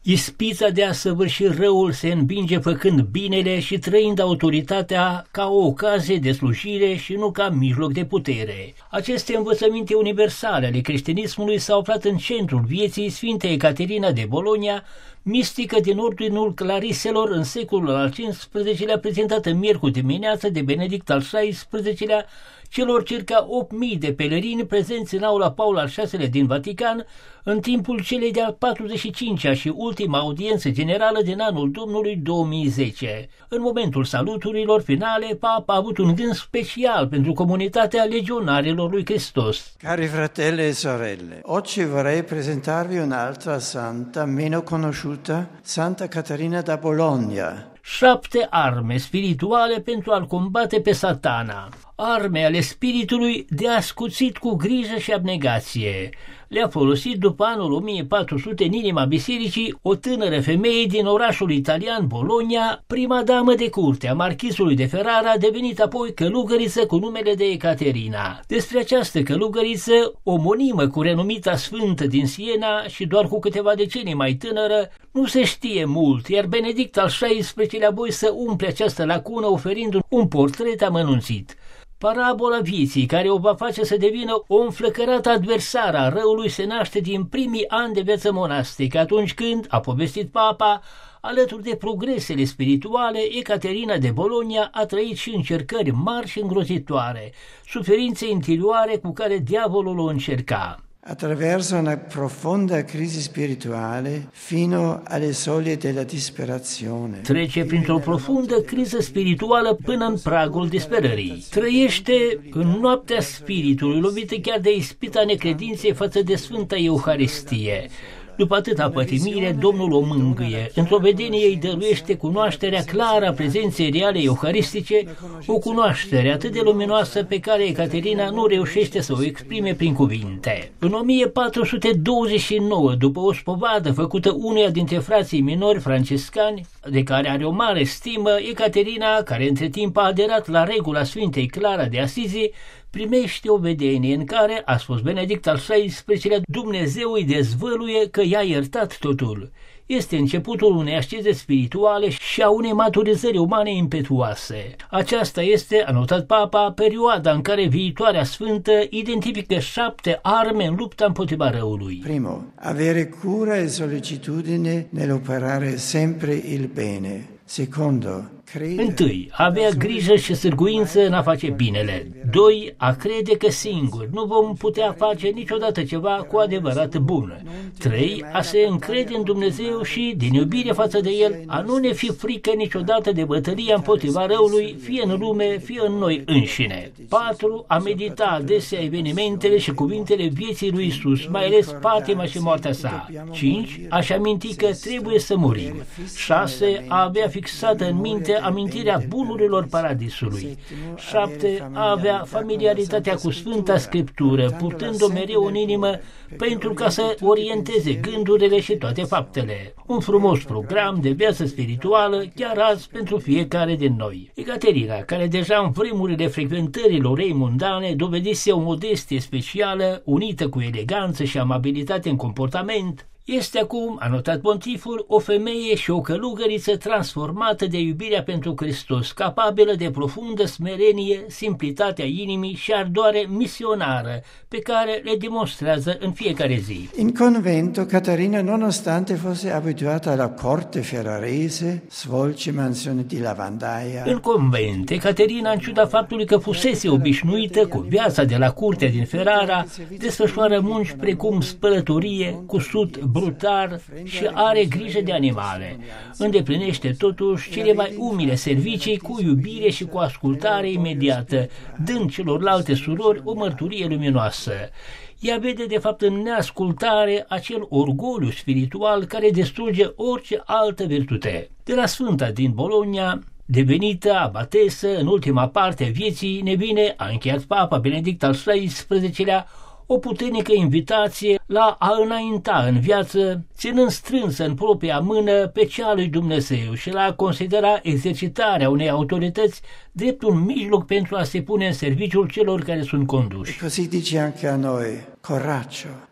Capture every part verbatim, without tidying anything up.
Ispița de a săvârși răul se învinge făcând binele și trăind autoritatea ca o ocazie de slujire și nu ca mijloc de putere. Aceste învățăminte universale ale creștinismului s-au aflat în centrul vieții Sfintei Ecaterina de Bologna, mistică din ordinul Clariselor în secolul al cincisprezecelea, prezentată miercuri dimineață de Benedict al șaisprezecelea, celor circa opt mii de pelerini prezenți în aula Paul al șaselea din Vatican în timpul celei de-a patruzeci și cincea și ultima audiență generală din anul Domnului două mii zece. În momentul saluturilor finale, Papa a avut un gând special pentru comunitatea legionarilor lui Hristos. Cari fratelli e sorelle, oggi vorrei presentarvi un'altra santa meno conosciuta, Santa Caterina da Bologna. Șapte arme spirituale pentru a-l combate pe Satana, arme ale spiritului de ascuțit cu grijă și abnegație. Le-a folosit după anul o mie patru sute în inima bisericii o tânără femeie din orașul italian Bologna, prima damă de curte a marchisului de Ferrara, devenită apoi călugăriță cu numele de Ecaterina. Despre această călugăriță, omonimă cu renumita sfântă din Siena și doar cu câteva decenii mai tânără, nu se știe mult, iar Benedict al șaisprezecelea voi să umple această lacună oferind un portret amănunțit. Parabola vieții care o va face să devină o înflăcărată adversară a răului se naște din primii ani de viață monastică, atunci când, a povestit Papa, alături de progresele spirituale, Ecaterina de Bologna a trăit și încercări mari și îngrozitoare, suferințe interioare cu care diavolul o încerca. Attraverso una profonda crisi spirituale fino alle soglie della disperazione. Trece printr-o profundă criză spirituală până în pragul disperării. Trăiește în noaptea spiritului, lovită chiar de ispita necredinței față de Sfânta Euharistie. După atâta pătimire, Domnul o mângâie. Într-o vedenie îi dăruiește cunoașterea clară a prezenței reale euharistice, o cunoaștere atât de luminoasă pe care Ecaterina nu reușește să o exprime prin cuvinte. În o mie patru sute douăzeci și nouă, după o spovadă făcută unuia dintre frații minori francescani, de care are o mare stimă, Ecaterina, care între timp a aderat la regula Sfintei Clara de Asizi, primește o vedenie în care, a spus Benedict al șaisprezecelea, Dumnezeu îi dezvăluie că i-a iertat totul. Este începutul unei asceze spirituale și a unei maturizări umane impetuoase. Aceasta este, a notat Papa, perioada în care viitoarea sfântă identifică șapte arme în lupta împotriva răului. Primo, avere cura e solicitudine nell'operare sempre il bene. Secondo, Întâi, avea grijă și sârguință în a face binele. Doi, a crede că singur nu vom putea face niciodată ceva cu adevărat bun. Trei, a se încrede în Dumnezeu și, din iubire față de El, a nu ne fi frică niciodată de bătălia împotriva răului, fie în lume, fie în noi înșine. Patru, a medita adesea evenimentele și cuvintele vieții lui Isus, mai ales patima și moartea sa. Cinci, a-și aminti că trebuie să murim. Șase, a avea fixată în minte amintirea bunurilor paradisului. Șapte, a avea familiaritatea cu Sfânta Scriptură, purtând-o mereu în inimă pentru ca să orienteze gândurile și toate faptele. Un frumos program de viață spirituală chiar azi pentru fiecare din noi. Ecaterina, care deja în vremurile frecventărilor ei mundane dovedise o modestie specială, unită cu eleganță și amabilitate în comportament, este acum, a notat pontiful, o femeie și o călugăriță transformată de iubirea pentru Hristos, capabilă de profundă smerenie, simplitatea inimii și ardoare misionară, pe care le demonstrează în fiecare zi. In convento, Caterina, nonostante fosse abituata alla corte ferrarese, svolge mansioni di lavandaia. În convent, Caterina, în ciuda faptului că fusese obișnuită cu viața de la curtea din Ferrara, desfășoară munci precum spălătorie, cusut, brutar și are grijă de animale. Îndeplinește totuși cele mai umile servicii cu iubire și cu ascultare imediată, dând celorlalte surori o mărturie luminoasă. Ea vede de fapt în neascultare acel orgoliu spiritual care distruge orice altă virtute. De la Sfânta din Bologna, devenită abatesă în ultima parte a vieții, ne vine, a încheiat Papa Benedict al șaisprezecelea, o puternică invitație la a înainta în viață, ținând strânsă în propria mână pe cea lui Dumnezeu și la a considera exercitarea unei autorități drept un mijloc pentru a se pune în serviciul celor care sunt conduși. E così dice anche a noi, coraggio,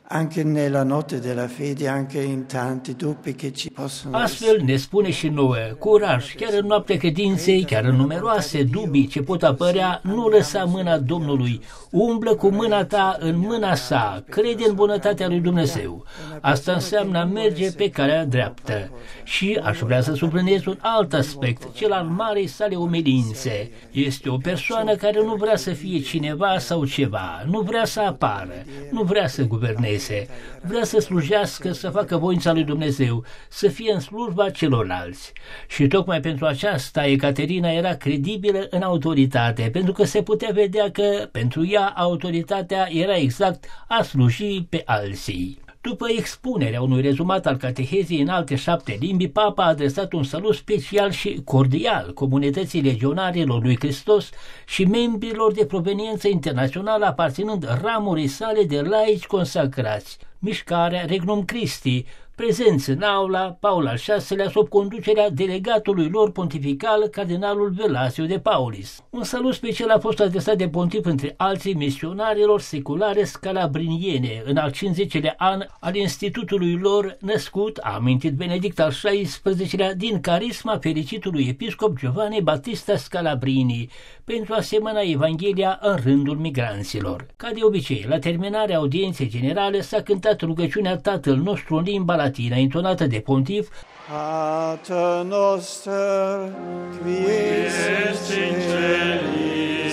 anche nella notte della fede, anche in tanti dubbi che ci possono essere. Astfel ne spune și nouă, curaj, chiar în noaptea credinței, chiar în numeroase dubii ce pot apărea, nu lăsa mâna Domnului, umblă cu mâna ta în mâna sa, crede în bunătatea lui Dumnezeu. Asta înseamnă a merge pe calea dreaptă. Și aș vrea să subliniez un alt aspect, cel al marei sale umilințe. Este o persoană care nu vrea să fie cineva sau ceva, nu vrea să apară, nu vrea să guverneze, vrea să slujească, să facă voința lui Dumnezeu, să fie în slujba celorlalți. Și tocmai pentru aceasta Ecaterina era credibilă în autoritate, pentru că se putea vedea că pentru ea autoritatea era exact a sluji pe alții. După expunerea unui rezumat al catehezii în alte șapte limbi, Papa a adresat un salut special și cordial comunității legionarilor lui Hristos și membrilor de proveniență internațională aparținând ramurii sale de laici consacrați, mișcarea Regnum Christi, prezenți în aula Paul al șaselea sub conducerea delegatului lor pontifical, cardinalul Velasio de Paulis. Un salut special a fost adresat de pontif între alții misionarilor seculare scalabriniene în al cincizecilea an al institutului lor născut, a amintit Benedict al șaisprezecelea, din carisma fericitului episcop Giovanni Battista Scalabrini, pentru a semăna Evanghelia în rândul migranților. Ca de obicei, la terminarea audienței generale s-a cântat rugăciunea Tatăl nostru în limba latină, intonată de pontif: Pater noster, qui es in celis,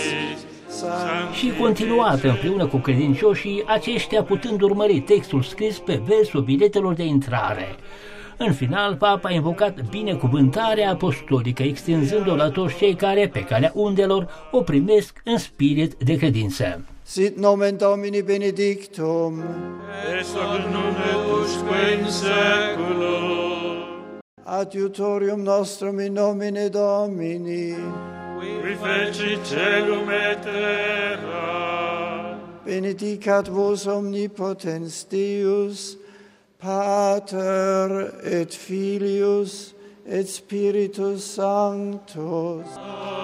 și continuată împreună cu credincioșii, aceștia putând urmări textul scris pe versul biletelor de intrare. În final, Papa a invocat binecuvântarea apostolică, extinzând-o la toți cei care, pe calea undelor, o primesc în spirit de credință. Sit nomen Domini benedictum, et hoc nunc et usque in saeculum. adiutorium nostrum in nomine Domini, Qui feci celum et terra. benedicat vos omnipotens Deus, Pater et Filius et Spiritus Sanctus.